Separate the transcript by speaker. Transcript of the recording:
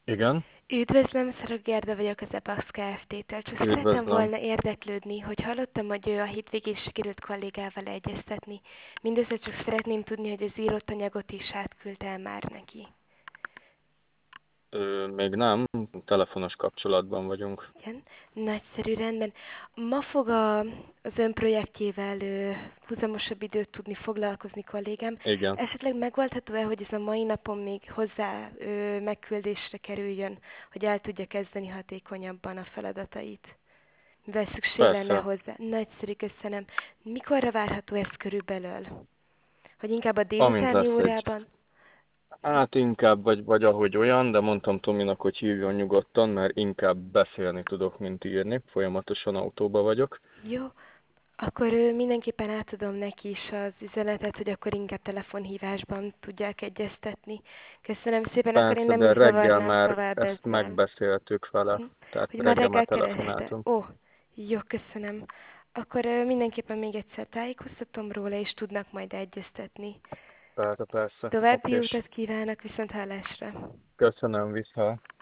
Speaker 1: Igen,
Speaker 2: Üdvözlöm, Szarok Gerda vagyok az EPAX Kft-től, csak szerettem
Speaker 1: üdvözlöm.
Speaker 2: volna érdeklődni, hogy hallottam, hogy a hétvégén sikerült kollégával egyeztetni. Mindössze csak szeretném tudni, hogy az írott anyagot is átküldte el már neki.
Speaker 1: Még nem, telefonos kapcsolatban vagyunk.
Speaker 2: Igen, nagyszerű, rendben. Ma fog az ön projektjével húzamosabb időt tudni foglalkozni kollégám.
Speaker 1: Igen,
Speaker 2: Esetleg megoldható-e, hogy ez a mai napon még hozzá megküldésre kerüljön, hogy el tudja kezdeni hatékonyabban a feladatait? Mivel szükség lenne
Speaker 1: persze,
Speaker 2: hozzá. Nagyszerű, köszönöm. Mikorra várható ez körülbelül? Hogy inkább a
Speaker 1: amint
Speaker 2: délutáni
Speaker 1: lesz egy,
Speaker 2: órában?
Speaker 1: hát inkább vagy ahogy olyan, de mondtam Tominak, hogy hívjon nyugodtan, mert inkább beszélni tudok, mint írni. Folyamatosan autóba vagyok.
Speaker 2: Jó, akkor mindenképpen átadom neki is az üzenetet, hogy akkor inkább telefonhívásban tudják egyeztetni. Köszönöm szépen, akkor én
Speaker 1: Persze,
Speaker 2: nem
Speaker 1: de
Speaker 2: is
Speaker 1: reggel
Speaker 2: zavarnám
Speaker 1: már
Speaker 2: tovább
Speaker 1: ezt
Speaker 2: ezzel.
Speaker 1: megbeszéltük vele,
Speaker 2: Hm.
Speaker 1: tehát
Speaker 2: Hogy ma
Speaker 1: reggel már
Speaker 2: reggel kereste.
Speaker 1: telefonáltunk.
Speaker 2: Ó, jó, köszönöm. Akkor mindenképpen még egyszer tájékoztatom róla, és tudnak majd egyeztetni.
Speaker 1: Persze, persze,
Speaker 2: További
Speaker 1: oké.
Speaker 2: utat kívánok, viszont hallásra.
Speaker 1: Köszönöm, vissza.